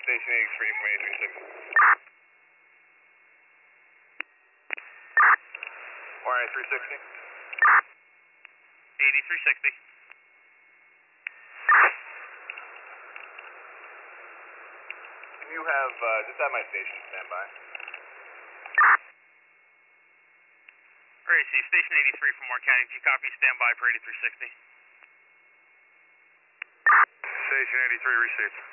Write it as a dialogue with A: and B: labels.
A: Station 83 from 8360. Wiring 360.
B: 8360.
A: Can you have, just have my station stand by?
B: RAC, Station 83 from Moore County. Do you copy standby for 8360?
A: Station 83 received.